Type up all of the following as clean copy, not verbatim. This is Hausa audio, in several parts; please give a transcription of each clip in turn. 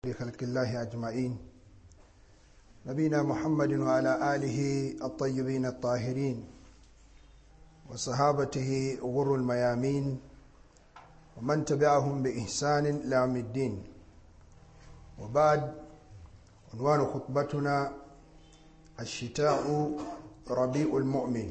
لخلق الله أجمعين نبينا محمد وعلى آله الطيبين الطاهرين وصحابته غر الميامين ومن تبعهم بإحسان إلى يوم الدين. وبعد، عنوان خطبتنا الشتاء ربيع المؤمن.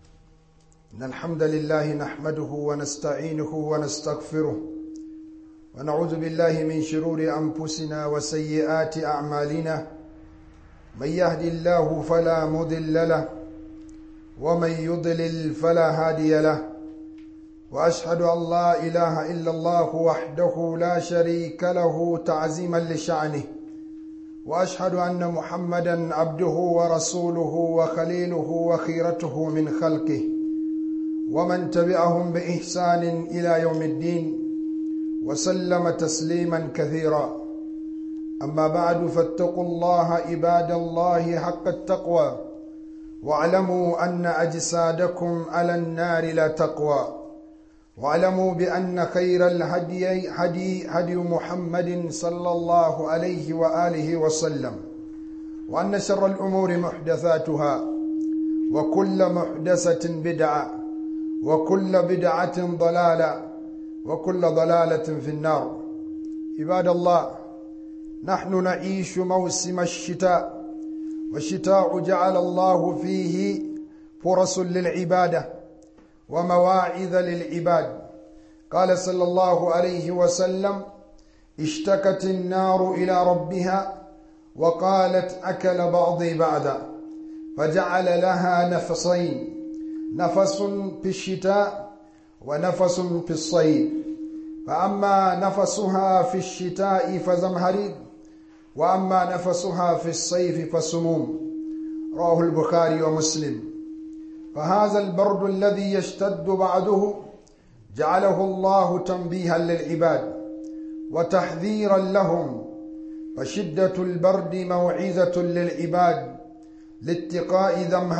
إن الحمد لله نحمده ونستعينه ونستغفره ونعوذ بالله من شرور أنفسنا وسيئات أعمالنا، من يهدي الله فلا مضل له ومن يضلل فلا هادي له، وأشهد أن لا إله إلا الله وحده لا شريك له تعظيما لشأنه، وأشهد أن محمدا عبده ورسوله وخليله وخيرته من خلقه، ومن تبعهم بإحسان إلى يوم الدين، وسلم تسليما كثيرا. أما بعد، فاتقوا الله عباد الله حق التقوى، واعلموا أن أجسادكم على النار لا تقوى، واعلموا بأن خير الهدي هدي محمد صلى الله عليه وآله وسلم، وأن شر الأمور محدثاتها، وكل محدثة بدعة، وكل بدعة ضلالة، وكل ضلالة في النار. عباد الله، نحن نعيش موسم الشتاء، والشتاء جعل الله فيه فرص للعبادة ومواعظ للعباد. قال صلى الله عليه وسلم: اشتكت النار إلى ربها وقالت أكل بعضي بعضا، فجعل لها نفسين، نفس في الشتاء ونفس في الصيف، فأما نفسها في الشتاء فزمهرير، وأما نفسها في الصيف فسموم. رواه البخاري ومسلم. فهذا البرد الذي يشتد بعده جعله الله تنبيها للعباد وتحذيرا لهم، فشدة البرد موعظة للعباد لاتقاء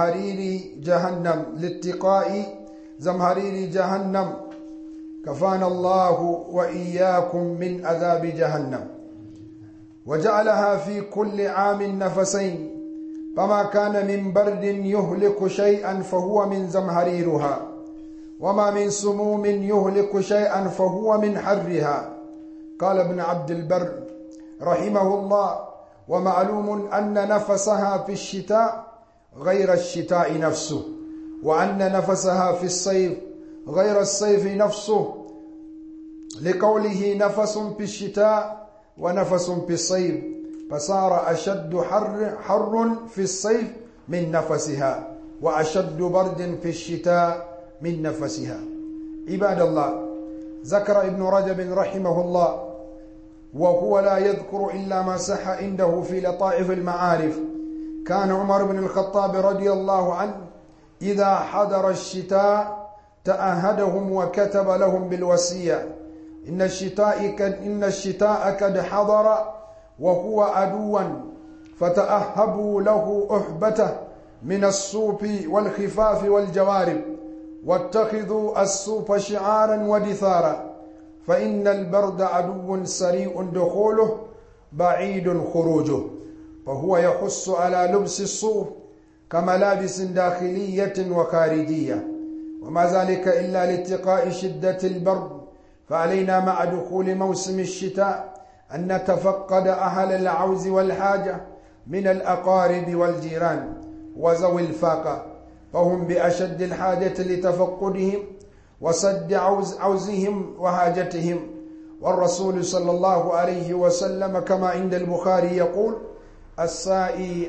زمهرير جهنم، كفانا الله وإياكم من عذاب جهنم. وجعلها في كل عام نفسين، فما كان من برد يهلك شيئا فهو من زمهريرها، وما من سموم يهلك شيئا فهو من حرها. قال ابن عبد البر رحمه الله: ومعلوم أن نفسها في الشتاء غير الشتاء نفسه، وأن نفسها في الصيف غير الصيف نفسه، لقوله نفس في الشتاء ونفس في الصيف، فصار أشد حر في الصيف من نفسها، وأشد برد في الشتاء من نفسها. عباد الله، ذكر ابن رجب رحمه الله، وهو لا يذكر إلا ما صح عنده في لطائف المعارف: كان عمر بن الخطاب رضي الله عنه إذا حضر الشتاء تأهدهم وكتب لهم بالوصية: إن الشتاء قد حضر وهو عدوا، فتأهبوا له أحبته من الصوف والخفاف والجوارب، واتخذوا الصوف شعارا ودثارا، فإن البرد عدو سريع دخوله بعيد خروجه. فهو يحث على لبس الصوف كملابس داخلية وخارجية، وما ذلك إلا لاتقاء شدة البرد. فعلينا مع دخول موسم الشتاء أن نتفقد أهل العوز والحاجة من الأقارب والجيران وذوي الفاقة، فهم بأشد الحاجة لتفقدهم وسد عوزهم وحاجتهم. والرسول صلى الله عليه وسلم كما عند البخاري يقول: السائي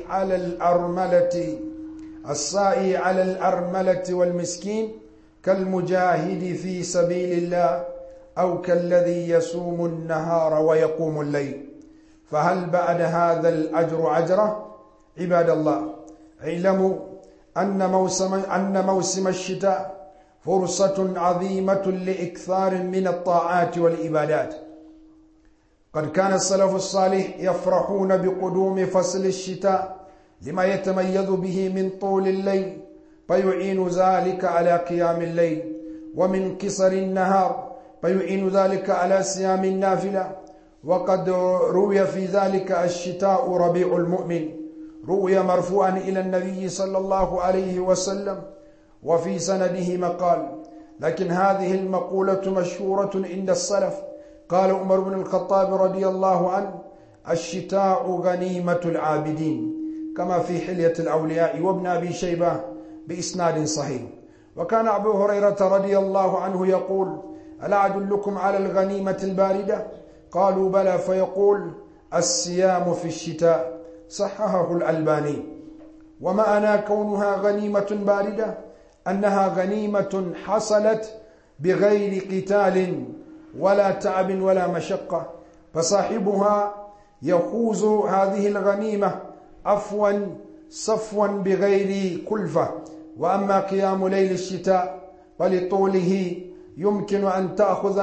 على الأرملة والمسكين كالمجاهد في سبيل الله، أو كالذي يصوم النهار ويقوم الليل. فهل بعد هذا الأجر عجرة؟ عباد الله، اعلموا أن موسم الشتاء فرصة عظيمة لإكثار من الطاعات والعبادات. قد كان السلف الصالح يفرحون بقدوم فصل الشتاء لما يتميز به من طول الليل، فيعين ذلك على قيام الليل، ومن قصر النهار، فيعين ذلك على صيام النافلة، وقد روي في ذلك الشتاء ربيع المؤمن، روي مرفوعا إلى النبي صلى الله عليه وسلم، وفي سنده مقال، لكن هذه المقولة مشهورة عند السلف. قال عمر بن الخطاب رضي الله عنه: الشتاء غنيمة العابدين، كما في حلية الأولياء وابن أبي شيبة بإسناد صحيح. وكان أبو هريرة رضي الله عنه يقول: ألا أدلكم على الغنيمة الباردة؟ قالوا بلى، فيقول: الصيام في الشتاء، صححه الألباني. ومعنى كونها غنيمة باردة أنها غنيمة حصلت بغير قتال ولا تعب ولا مشقة، فصاحبها يفوز هذه الغنيمة عفوا صفوا بغير كلفة. وأما قيام ليل الشتاء فلطوله يمكن أن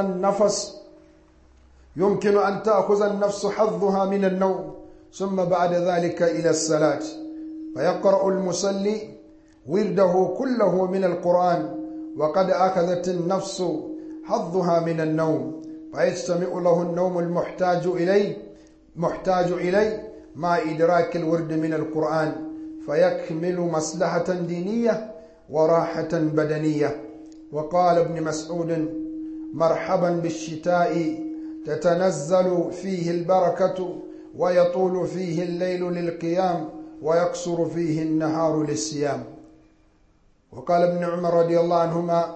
تأخذ النفس حظها من النوم، ثم بعد ذلك إلى الصلاة، فيقرأ المصلي ورده كله من القرآن، وقد أخذت النفس حظها من النوم، فيجتمع له النوم محتاج إليه مع إدراك الورد من القرآن، فيكمل مصلحة دينية وراحة بدنية. وقال ابن مسعود: مرحبا بالشتاء، تتنزل فيه البركة، ويطول فيه الليل للقيام، ويقصر فيه النهار للصيام. وقال ابن عمر رضي الله عنهما: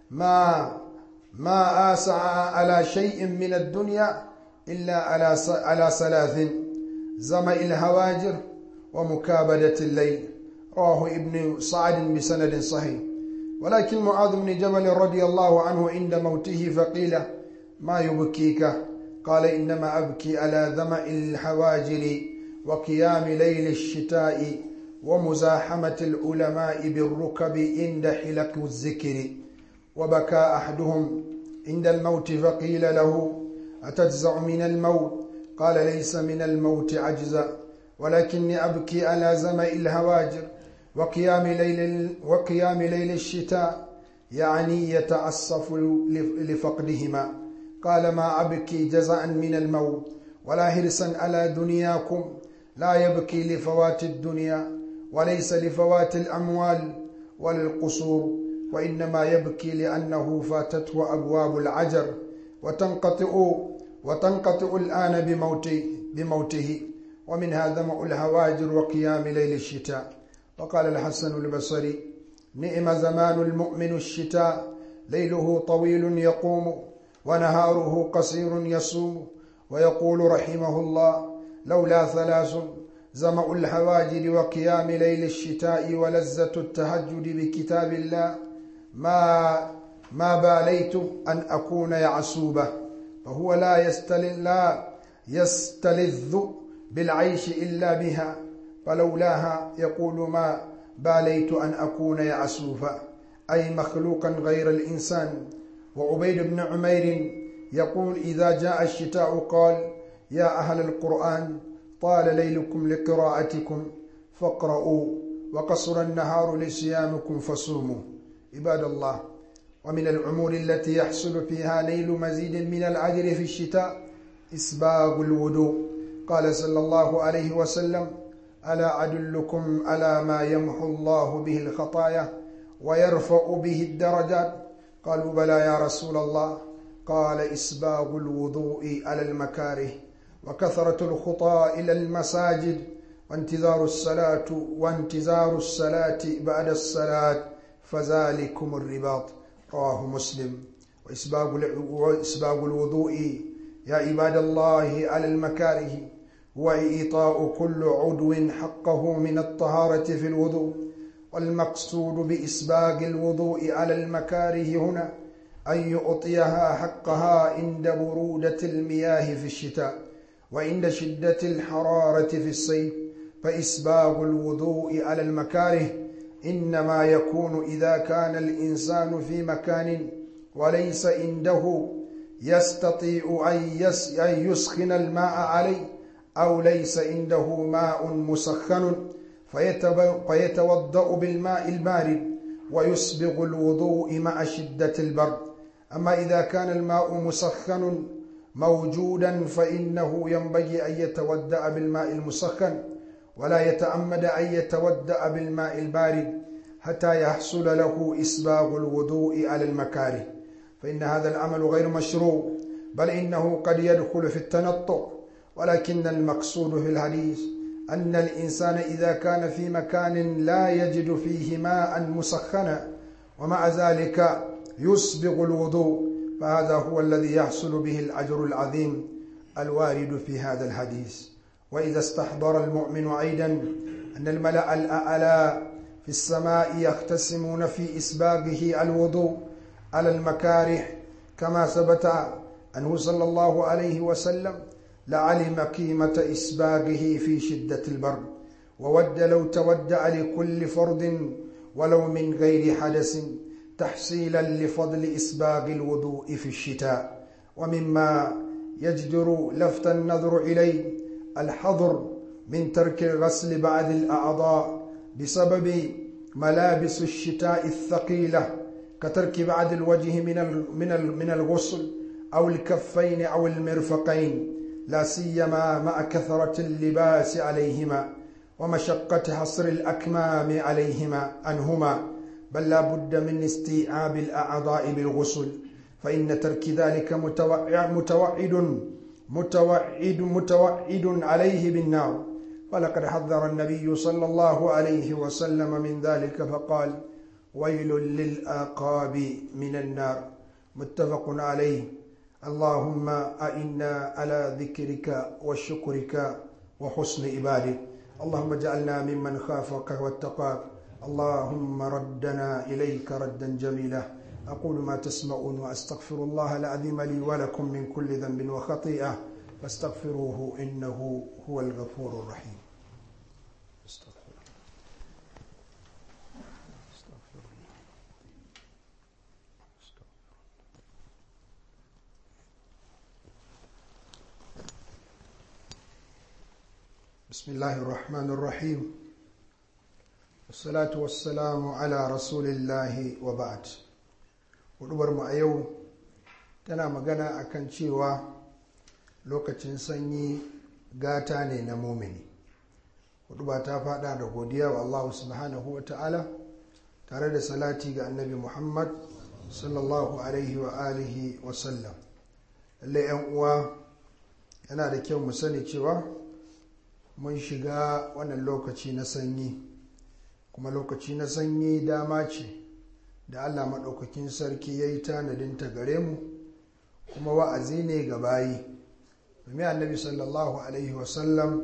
ما آسع على شيء من الدنيا إلا على ثلاث: زمع الهواجر، ومكابدة الليل. رواه ابن سعد بسند صحيح. ولكن معاذ بن جبل رضي الله عنه عند موته فقيل: ما يبكيك؟ قال: إنما أبكي على ذمع الحواجر، وقيام ليل الشتاء، ومزاحمة العلماء بالركب عند حلق الذكر. وبكى أحدهم عند الموت فقيل له: أتجزع من الموت؟ قال: ليس من الموت عجزا، ولكني أبكي على زمع الهواجر وقيام ليل الشتاء، يعني يتأسف لفقدهما. قال: ما أبكي جزعا من الموت ولا حرصا على دنياكم، لا يبكي لفوات الدنيا، وليس لفوات الأموال ولا القصور، وإنما يبكي لأنه فاتته أبواب العجر، وتنقطع الآن بموته، ومنها ذمع الهواجر وقيام ليل الشتاء. وقال الحسن البصري: نعم زمان المؤمن الشتاء، ليله طويل يقوم، ونهاره قصير يصوم. ويقول رحمه الله: لولا ثلاث: زمع الهواجر، وقيام ليل الشتاء، ولذة التهجد بكتاب الله، ما باليت أن أكون يعسوبة. فهو لا يستلذ بالعيش إلا بها، فلولاها يقول: ما باليت أن أكون يعسوفا، أي مخلوقا غير الإنسان. وعبيد بن عمير يقول: إذا جاء الشتاء قال: يا أهل القرآن، طال ليلكم لقراءتكم فاقرؤوا، وقصر النهار لصيامكم فصوموا. عباد الله، ومن الأمور التي يحصل فيها نيل مزيد من الأجر في الشتاء إسباغ الوضوء. قال صلى الله عليه وسلم: ألا أدلكم على ما يمحو الله به الخطايا ويرفع به الدرجات؟ قالوا: بلى يا رسول الله. قال: إسباغ الوضوء على المكاره، وكثرة الخطى إلى المساجد، وانتظار الصلاة بعد الصلاة، فذلكم الرباط. رواه مسلم. وإسباغ الوضوء يا عباد الله على المكاره هو إعطاء كل عضو حقه من الطهارة في الوضوء. والمقصود بإسباغ الوضوء على المكاره هنا أن يعطيها حقها عند برودة المياه في الشتاء، وعند شدة الحرارة في الصيف. فإسباغ الوضوء على المكاره إنما يكون إذا كان الإنسان في مكان وليس عنده يستطيع أن يسخن الماء عليه، أو ليس عنده ماء مسخن فيتوضأ بالماء البارد ويسبغ الوضوء مع شدة البرد. أما إذا كان الماء مسخن موجودا فإنه ينبغي أن يتودأ بالماء المسخن ولا يتعمد أن يتودأ بالماء البارد حتى يحصل له إسباغ الوضوء على المكاره، فإن هذا العمل غير مشروع، بل إنه قد يدخل في التنطع. ولكن المقصود في الحديث أن الإنسان إذا كان في مكان لا يجد فيه ماء مسخنا ومع ذلك يسبغ الوضوء، فهذا هو الذي يحصل به الأجر العظيم الوارد في هذا الحديث. وإذا استحضر المؤمن أيضا أن الملأ الأعلى في السماء يختصمون في إسباغه الوضوء على المكاره كما ثبت عنه صلى الله عليه وسلم، لعلم قيمة إسباغه في شدة البرد، وود لو تودأ لكل فرد ولو من غير حدث تحصيلا لفضل إسباغ الوضوء في الشتاء. ومما يجدر لفت النظر إليه الحظر من ترك الغسل بعض الأعضاء بسبب ملابس الشتاء الثقيلة، كترك بعض الوجه من الغسل أو الكفين أو المرفقين، لا سيما مع كثرة اللباس عليهما ومشقة حصر الأكمام عنهما، بل لا بد من استيعاب الأعضاء بالغسل، فإن ترك ذلك متوعد عليه بالنار. ولقد حذر النبي صلى الله عليه وسلم من ذلك فقال: ويل للآقاب من النار، متفق عليه. اللهم أئنا على ذكرك وشكرك وحسن عبادك، اللهم اجعلنا ممن خافك واتقاك، اللهم ردنا إليك ردا جميلا. أقول ما تسمعون وأستغفر الله العظيم لي ولكم من كل ذنب وخطيئة فاستغفروه إنه هو الغفور الرحيم. بسم الله الرحمن الرحيم، والصلاة والسلام على رسول الله وبعد. hudubar mu a yau tana magana akan cewa lokacin sanyi gata ne na mumini. Huduba ta fada da godiya wa Allah subhanahu wa ta'ala tare da salati ga annabi Muhammad sallallahu alaihi wa alihi wa sallam. Lallai yan uwa, yana da kyau mu sani cewa mun shiga wannan lokaci na sanyi, kuma lokaci na sanyi dama ce da Allah maɗaukakin sarki ya yi tanadinta gare mu, kuma wa'azi ne ga bayi. Domin annabi sallallahu alaihi wasallam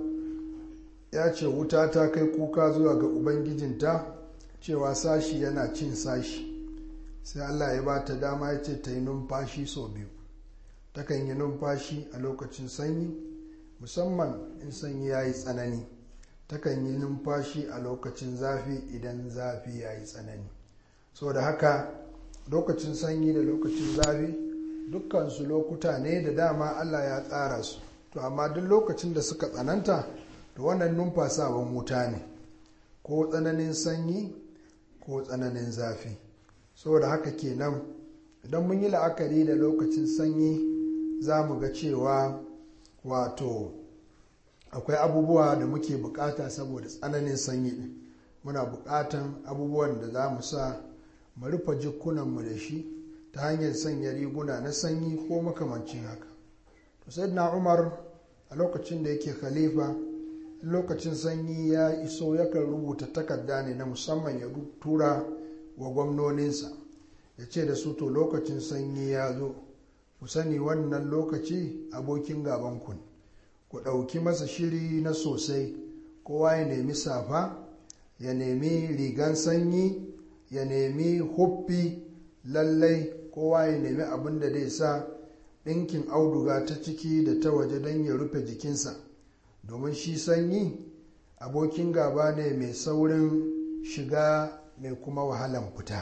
ya ce wuta ta kai kuka zuwa ga ubangijinta cewa sashi yana cin sashi, sai Allah ya ba ta dama ya ce ta yi numfashi sau biyu. Takan yi numfashi a lokacin sanyi, musamman in sanyi ya yi tsanani, takan yi numfashi a lokacin zafi idan zafi ya yi tsanani. Saboda haka lokacin sanyi da lokacin zafi dukkansu lokuta ne da dama Allah ya tsara su, to amma duk lokacin da suka tsananta to wannan numfasawan wuta ne, ko tsananin sanyi ko tsananin zafi. Saboda haka kenan idan mun yi la'akari da lokacin sanyi za mu ga cewa wato akwai abubuwa da muke bukata saboda tsananin sanyi din. Muna bukatan abubuwan da za mu sa mu rufe jikunanmu da shi ta hanyar sanya riguna na sanyi ko makamancin haka. To sayyidina Umar a lokacin da yake khalifa, lokacin sanyi ya iso yakan rubuta takarda ne na musamman ya tura wa gwamnoninsa, ya ce da su to lokacin sanyi ya zo, ku sani wannan lokaci abokin gabanku ne, ku ɗauki masa shiri na sosai. Kowa ya nemi safa, ya nemi rigan sanyi, ya nemi huffi, lallai kowa ya nemi abin da zai sa ɗinkin auduga ta ciki da ta waje don ya rufe jikinsa, domin shi sanyi abokin gaba ne mai saurin shiga mai kuma wahalan fita.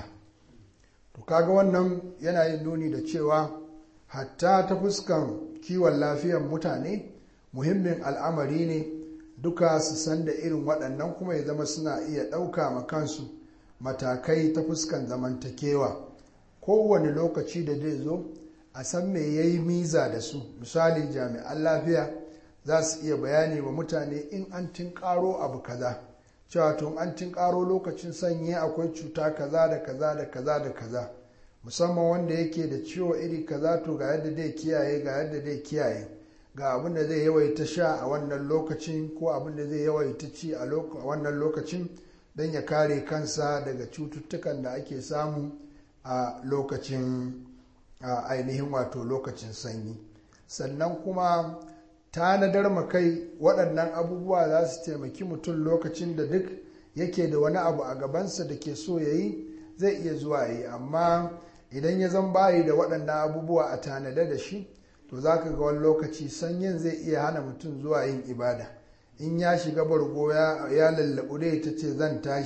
To kaga wannan yana yin nuni da cewa hatta ta fuskan kiwon lafiyar mutane muhimmin al'amari ne duka su san da irin waɗannan, kuma ya zama suna iya ɗauka ma kansu matakai ta fuskan zamantakewa. Kowane lokaci da zai zo a san me ya yi miza da su. Misali jami'an lafiya za su iya bayani wa mutane in an tinkaro abu kaza, cewa tun an tinkaro lokacin sanyi akwai cuta kaza da kaza da kaza da kaza, musamman wanda yake da ciwo iri kaza to ga yadda zai kiyaye, ga yadda zai kiyaye, ga abin da zai yawaita sha a wannan lokacin ko abin da zai yawaita ci a wannan lokacin don ya kare kansa daga cututtukan da ake samu a lokacin ainihin wato lokacin sanyi. Sannan kuma tanadar makai waɗannan abubuwa za su taimaki mutum lokacin da duk yake da wani abu a gabansa da ke so ya yi zai iya zuwa yi, amma idan ya zan bayi da waɗannan abubuwa a tanada da shi to za ka ga wani lokaci sanyin zai iya hana mutum zuwa yin ibada. In ya shiga bargo ya lallabu dai ta ce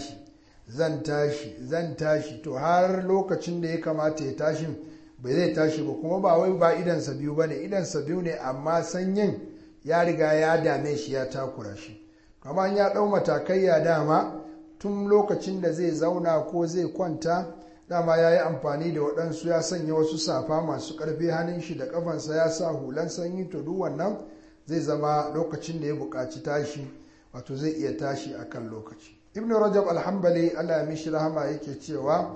zan tashi to har lokacin da ya kamata ya tashi bai zai tashi ba, kuma ba wai ba idansa biyu ba ne, idansa biyu ne amma sanyin ya riga ya dame shi ya takura shi. Kamar ya ɗau matakai ya dama tun lokacin da zai zauna ko zai kwanta dama ya yi amfani da waɗansu, ya sanya wasu safa masu ƙarfi hannun shi da ƙafansa, ya sa hulan sanyi, to duk wannan zai zama lokacin da ya buƙaci tashi wato zai iya tashi a kan lokaci. Ibn Rajab al-Hanbali Allah ya mishi rahama yake cewa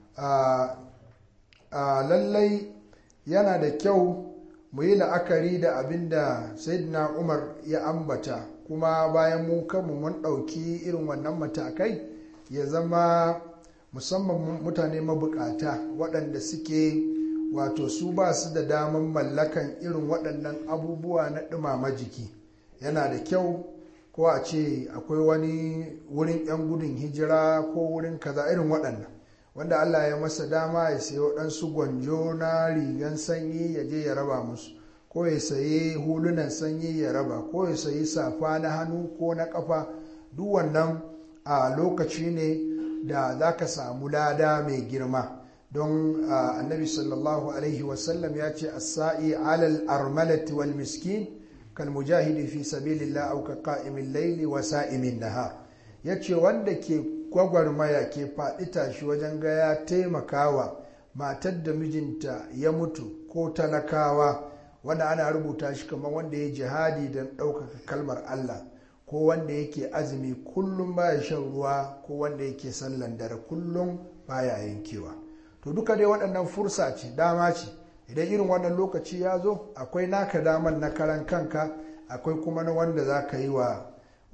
lallai yana da kyau mu yi la'akari da abin da Sayyidina Umar ya ambata, kuma bayan mu kanmu mun ɗauki irin wannan matakai ya zama musamman mutane mabukata waɗanda suke wato su ba su da daman mallakan irin waɗannan abubuwa na ɗumama jiki. Yana da kyau ko a ce akwai wani wurin 'yan gudun hijira ko wurin kaza irin waɗannan wanda Allah ya masa dama ya sayi waɗansu gwanjo na rigan sanyi ya je ya raba musu, ko ya sayi hulunan sanyi ya raba, ko ya sayi safa na hannu ko na ƙafa. Duk wannan a lokaci ne da za ka samu lada mai girma, don annabi sallallahu alaihi wasallam ya ce as-sa'i alal armalati wal miskin kal mujahidi fi sabilillah aw ka qa'imin layli wa sa'imin nahar. Yace wanda ke gwagwarmaya ke faɗi tashi wajen ga ya taimakawa matar da mijinta ya mutu ko talakawa, wanda ana rubuta shi kamar wanda ya jihadi don ɗaukaka kalmar Allah, ko wanda yake azumi kullum baya shan ruwa, ko wanda yake sallan dare kullum baya yankewa. To duka dai waɗannan fursa ce, dama ce. Idan irin wannan lokaci ya zo akwai naka daman na karan kanka, akwai kuma na wanda za ka yi wa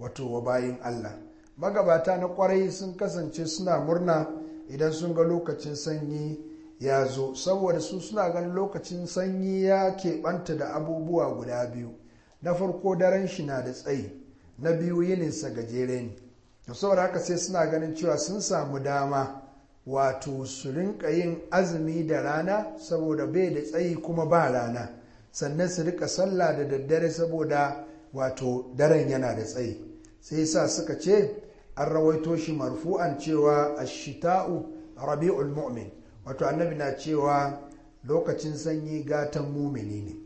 bayin Allah. Magabata na kwarai sun kasance suna murna idan sun ga lokacin sanyi ya zo, saboda su suna ganin lokacin sanyi ya keɓanta da abubuwa guda biyu. Na farko daren shi na da tsayi, na biyu yininsa gajere ne. Da saboda haka sai suna ganin cewa sun samu dama wato su rinka yin azumi da rana saboda bai da tsayi kuma ba rana, sannan su rika sallah da daddare saboda wato daren yana da tsayi. sai sa suka ce an rawaito shi marfu'an cewa ashita'u rabi'ul mu'min, wato annabi na cewa lokacin sanyi gatan mumini ne.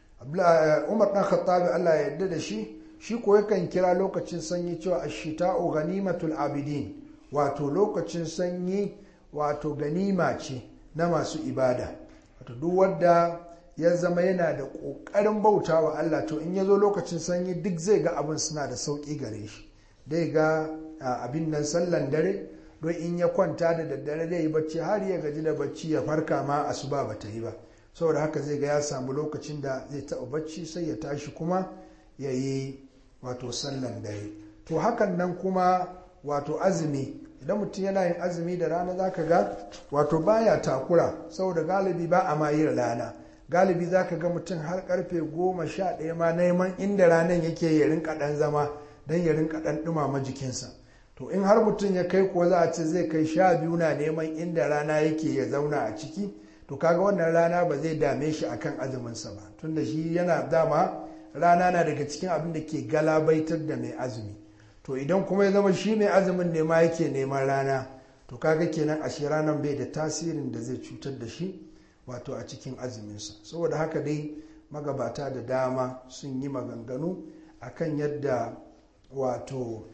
Umar dan Khattabi Allah ya yarda da shi ko yakan kira lokacin sanyi cewa ashita'u ganimatul abidin, wato lokacin sanyi wato ganima ce na masu ibada. Wato duk wanda ya zama yana da ƙoƙarin bauta wa Allah, to in ya zo lokacin sanyi duk zai ga abin suna da sauƙi gare shi. Dai ga abin nan sallan dare, don in ya kwanta da daddare zai yi bacci har ya gaji da bacci ya farka ma asuba ba ta yi ba. Saboda haka zai ga ya samu lokacin da zai taɓa bacci sai ya tashi kuma ya yi wato sallan dare. To hakan nan kuma wato azumi, idan mutum yana yin azumi da rana za ka ga wato baya takura, saboda galibi ba a ma yi rana. Galibi za ka ga mutum har karfe 11 ma neman inda ranar yake ya rinka ɗan zama don ya rinka ɗan ɗumama jikinsa. To in har mutum ya kai kuwa za a ce zai kai 12 na neman inda rana yake ya zauna a ciki, to kaga wannan rana ba zai dame shi akan azuminsa ba, tunda shi yana dama rana na daga cikin abin da ke galabaitar da mai azumi. To idan kuma ya zama shi mai azumin ne ma yake neman rana, to kaga kenan ashe ranar bai da tasirin da zai cutar da shi wato a cikin azuminsa. Saboda haka dai magabata da dama sun yi maganganu akan yadda wato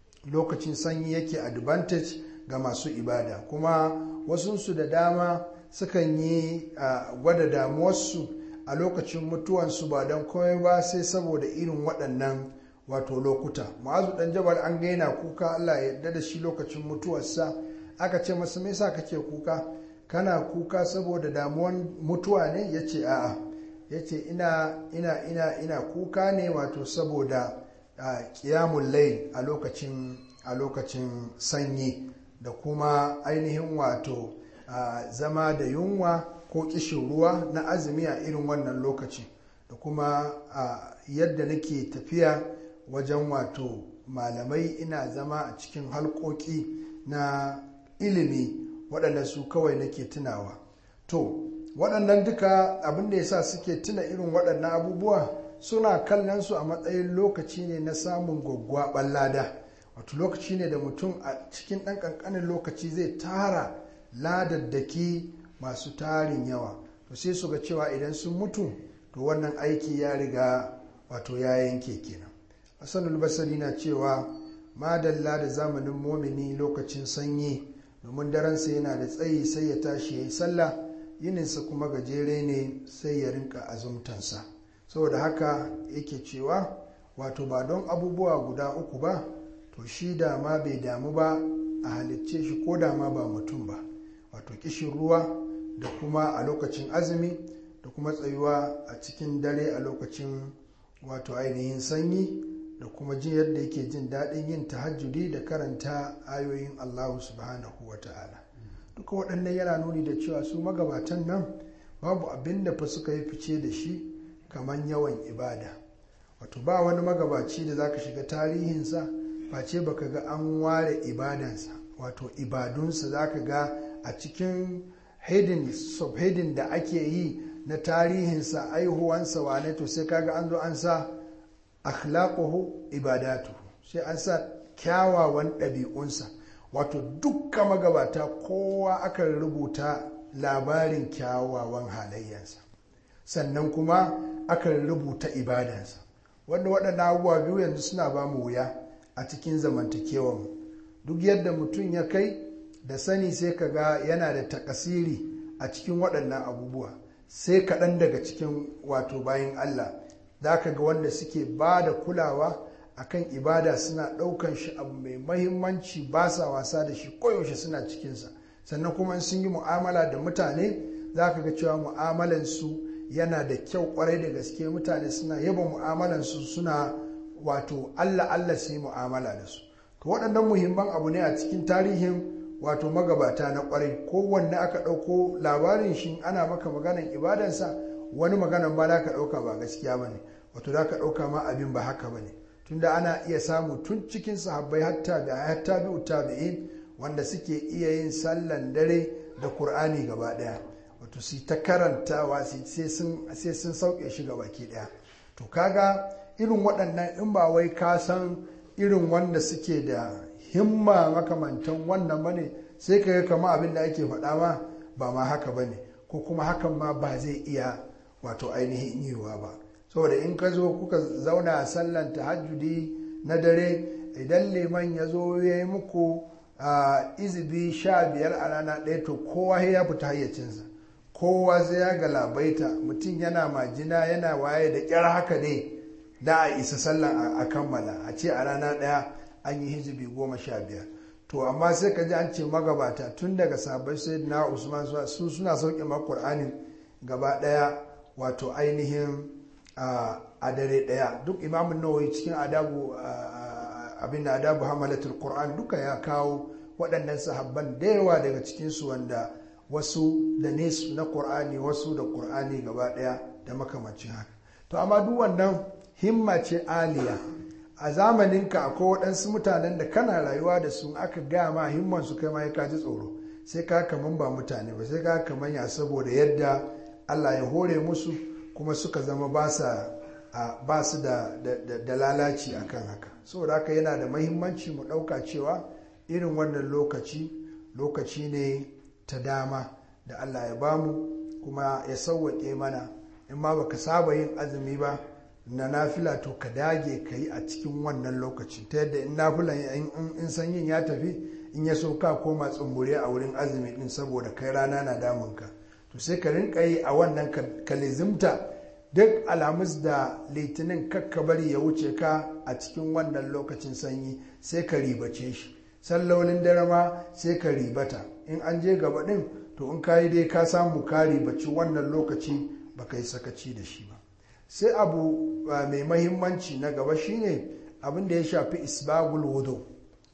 lokacin sanyi yake advantage ga masu ibada, kuma wasunsu da dama sukan yi gwada damuwarsu a lokacin mutuwansu ba don komai ba sai saboda irin waɗannan wato lokuta. Mu'azu dan Jabal an ga yana kuka, Allah ya yarda da shi, lokacin mutuwarsa aka ce masa me yasa kake kuka, kana kuka saboda damuwan mutuwa ne? Yace a'a, yace ina kuka ne wato saboda qiyamul layl a lokacin sanyi da kuma ainihin wato zama da yunwa ko kishin ruwa na azumi a irin wannan lokaci, da kuma yadda nake tafiya wajen wato malamai, ina zama a cikin halkoki na ilimi waɗanda su kawai nake tunawa. To waɗannan duka abin da yasa suke tuna irin waɗannan abubuwa, suna kallon su a matsayin lokaci ne na samun gwaggwaɓar lada, wato lokaci ne da mutum a cikin ɗan ƙanƙanin lokaci zai tara ladaddaki masu tarin yawa. To sai su ga cewa idan sun mutu to wannan aiki ya riga wato ya yanke kenan. Hassanul Basri na cewa madalla da zamanin momini lokacin sanyi, domin daransa yana da tsayi sai ya tashi ya yi sallah, yininsa kuma gajere ne sai ya rinka azumtansa. Saboda haka yake cewa wato ba don abubuwa guda uku ba to shi dama bai damu ba a halicce shi, ko dama ba mutum ba, wato kishin ruwa da kuma a lokacin azumi, da kuma tsayuwa a cikin dare a lokacin wato ainihin sanyi, da kuma jin yadda yake jin daɗin yin tahajjudi da karanta ayoyin Allah subhanahu wa ta'ala. Duka waɗannan yana nuni da cewa su magabatan nan babu abin da fa suka yi fice da shi kamar yawan ibada. Wato ba wani magabaci da zaka shiga tarihinsa face baka ga an ware ibadansa, wato ibadunsa zaka ga a cikin subheading da ake yi na tarihinsa, aihuwansa wane, to sai kaga an zo an sa akhlaquhu ibadatuhu, sai an sa kyawawan ɗabi'unsa. Wato dukkan magabata kowa aka rubuta labarin kyawawan halayensa, sannan kuma aka rubuta ibadansa, wanda waɗannan abubuwa biyu yanzu suna ba mu wuya a cikin zamantakewarmu. Duk yadda mutum ya kai da sani sai ka ga yana da takasiri a cikin waɗannan abubuwa, sai kaɗan daga cikin wato bayan Allah za ka ga wanda suke ba da kulawa akan ibada, suna ɗaukan shi abu mai mahimmanci, ba sa wasa da shi, koyaushe suna cikinsa. Sannan kuma sun yi mu'amala da mutane za ka ga cewa mu'amalansu yana da kyau kwarai da gaske, mutane suna yaba mu'amalansu, suna wato Allah su yi mu'amala da su. To waɗannan muhimman abu ne a cikin tarihin wato magabata na kwarai. Kowanne aka ɗauko labarin shi ana maka maganan ibadansa, wani maganan ba za ka ɗauka ba gaskiya ba ne, wato za ka ɗauka ma abin ba haka ba ne, tunda ana iya samu tun cikin sahabbai hatta bi'u tabi'in wanda suke iya yin sallan dare da Kur'ani gaba ɗaya, wato su ta karantawa sai sun sauke shi gaba ki ɗaya. To kaga irin waɗannan in ba wai ka san irin wanda suke da himma makamantan wannan bane, sai ka ga kama abin da ake faɗa ma ba ma haka bane, ko kuma hakan ma ba zai iya wato ainihin yiwuwa ba. Saboda in ka zo kuka zauna a sallan tahajjudi na dare, idan liman ya zo ya yi muku izibi 15 a rana ɗaya, to kowa ya fita hayyacinsa, kowa sai ya galabaita, mutum yana majina yana waye da ƙyar haka ne da a isa sallan a kammala, a ce a rana ɗaya an yi hizibi 15. To amma sai ka ji an ce magabata tun daga sahabbai sai na Usman su suna sauke ma Qur'anin gaba ɗaya wato ainihin a dare ɗaya. Duk Imamun Nawawi cikin adabu hamalatul Qur'an duka ya kawo waɗannan sahabban da yawa daga cikinsu wanda wasu da nesu na Qur'ani, wasu da Qur'ani gaba ɗaya da makamancin haka. To amma duk wannan himma ce aliya. A zamaninka akwai waɗansu mutanen da kana rayuwa da su, aka gaya ma himman su kai ma ya kaji tsoro, sai ka kaman ba mutane ba, sai ka kaman ya, saboda yadda Allah ya hore musu kuma suka zama ba su da lalaci akan haka. Saboda haka yana da mahimmanci mu ɗauka cewa irin wannan lokaci ne ta dama da Allah ya bamu kuma ya sauwaƙe mana. In ma baka saba yin azumi ba na nafila, to ka dage ka yi a cikin wannan lokaci, ta yadda in nafilan in sanyin ya tafi, in ya so ka koma tsumbure a wurin azumi din, saboda kai rana na damunka. to sai ka rinka yi a wannan kalizimta duk alhamis da litinin kakka bari ya wuce ka a cikin wannan lokacin sanyi, sai ka ribace shi. Sallolin dare ma sai ka ribata, in an je gaba din to in kayi dai ka samu ka ribaci wannan lokaci ba ka yi sakaci da shi ba. Sai abu mai mahimmanci na gaba shine abin da ya shafi isbagul wudu,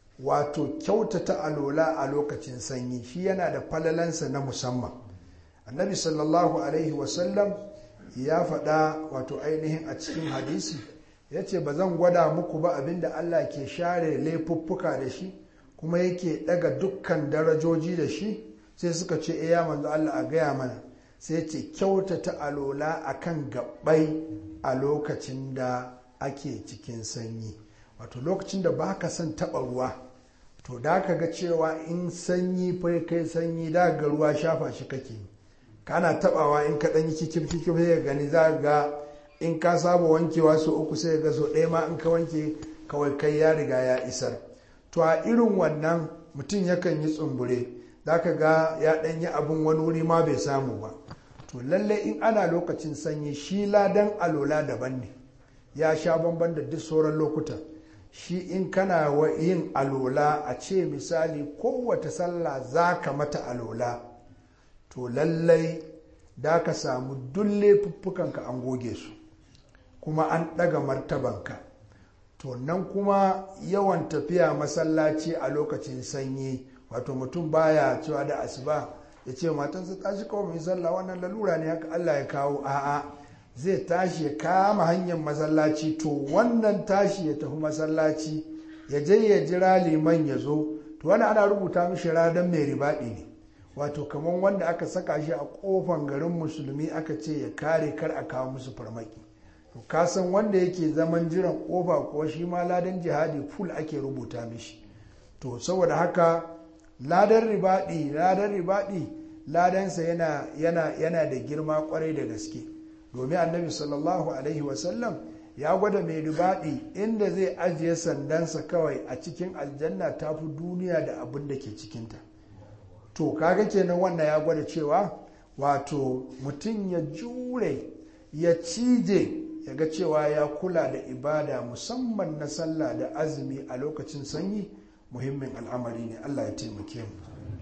wato kyautata alola a lokacin sanyi. Shi yana da falalansa na musamman. Annabi sallallahu alaihi wasallam ya faɗa wato ainihin a cikin hadisi, ya ce ba zan gwada muku ba abinda Allah ke share laifuffuka da shi kuma yake daga dukkan darajoji da shi. Sai suka ce ya manzo Allah a gaya mana. Sai ce kyautata alola akan gabbai a lokacin da ake cikin sanyi, wato lokacin da baka son taɓa ruwa, to da ka ga cewa in sanyi fa kai sanyi da ga ruwa shafa shi kake, kana tabawa in ka ɗanyi kikif sai gani za ga in ka saba wankewa so uku sai ga so ɗaya ma in ka wanke kawai kai ya riga ya isar. To a irin wannan mutum yakan yi tsumbure, za ka ga ya ɗanyi abin wani wuri ma bai samu ba. To lallai in ana lokacin sanyi shi ladan alola daban ne, ya sha bamban da duk sauran lokuta. Shi in kana yin alola a ce misali kowace sallah za ka mata alola, to lallai da ka samu dulle fuffukanka an goge su kuma an ɗaga martabanka. To nan kuma yawan tafiya masallaci a lokacin sanyi, wato mutum baya cewa da asuba ya ce matansa tashi kawai mai sallah, wannan lalura ne haka Allah ya kawo. A'a, zai tashi ya kama hanyar masallaci. To wannan tashi ya tafi masallaci ya je ya jira liman ya zo, to wani ana rubuta mishi radan mai ribaɗi ne, wato kamar wanda aka saka shi a kofan garin musulmi aka ce ya kare kar a kawo musu farmaki. To kasan wanda yake zaman jiran kofa kuwa shi ma ladan jihadi full ake rubuta mishi. To saboda haka ladan ribaɗi ladansa yana da girma kwarai da gaske, domin annabi sallallahu alaihi wasallam ya gwada mai ribaɗi inda zai ajiye sandansa kawai a cikin aljanna ta fi duniya da abin da ke cikinta. To kaga kenan wannan ya gwada cewa wato mutum ya jure ya cije ya ga cewa ya kula da ibada musamman na sallah da azumi a lokacin sanyi muhimmin al'amari ne. Allah ya taimake mu.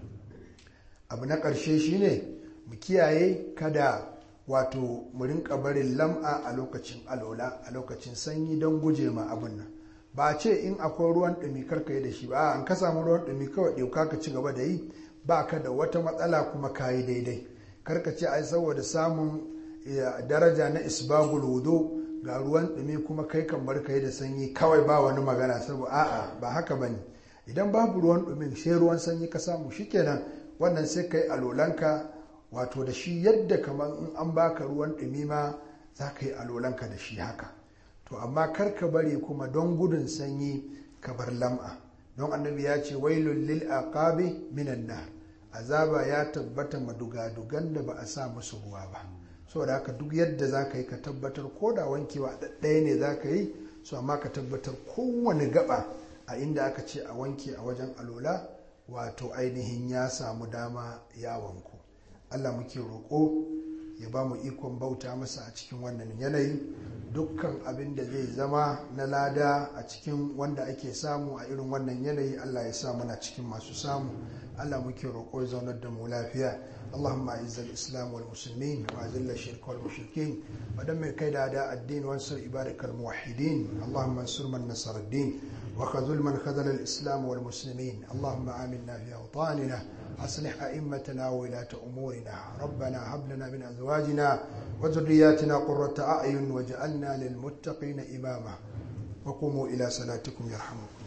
Abu na ƙarshe shine mu kiyaye kada wato mu rinka barin lam'a a lokacin alola a lokacin sanyi don guje ma abin nan. Ba ce in akwai ruwan ɗumi karka yi da shi ba, an ka samu ruwan ɗumi kawai ɗauka ka ci gaba da yi, ba ka da wata matsala kuma ka yi daidai. Karka ce ai saboda samun daraja na isbagul wudu ga ruwan ɗumi kuma kai kan bar ka yi da sanyi kawai ba wani magana, saboda a'a ba haka bane. Idan babu ruwan ɗumin sai ruwan sanyi ka samu shikenan, wannan sai kai alolanka wato da shi yadda kamar in an baka ruwan ɗumi ma za ka yi alolanka da shi haka. To amma kar ka bari kuma don gudun sanyi ka bar lam'a, don annabi ya ce wailul lil aqabi minan nar, azaba ya tabbata madugadugan da ba a sa musu ruwa ba. Saboda haka duk yadda za ka yi ka tabbatar ko da wankewa ɗaya ne za ka yi, so amma ka tabbatar kowane gaba a inda aka ce a wanke a wajen alola wato ainihin ya samu dama ya wanku. Allah muke roƙo ya ba mu ikon bauta masa a cikin wannan yanayi. Dukkan abin da zai zama na lada a cikin wanda ake samu a irin wannan yanayi, Allah ya sa muna cikin masu samu. Allah muke roƙo ya zaunar da mu lafiya. اللهم اعز الاسلام والمسلمين واذل الشرك والمشركين ودمر كيد اعداء الدين وانصر عبادك الموحدين. اللهم انصر من نصر الدين وخذل من خذل الاسلام والمسلمين. اللهم امنا في اوطاننا، اصلح ائمتنا وولاة امورنا. ربنا هب لنا من ازواجنا وذرياتنا قرة اعين واجعلنا للمتقين اماما. وقوموا الى صلاتكم يرحمكم.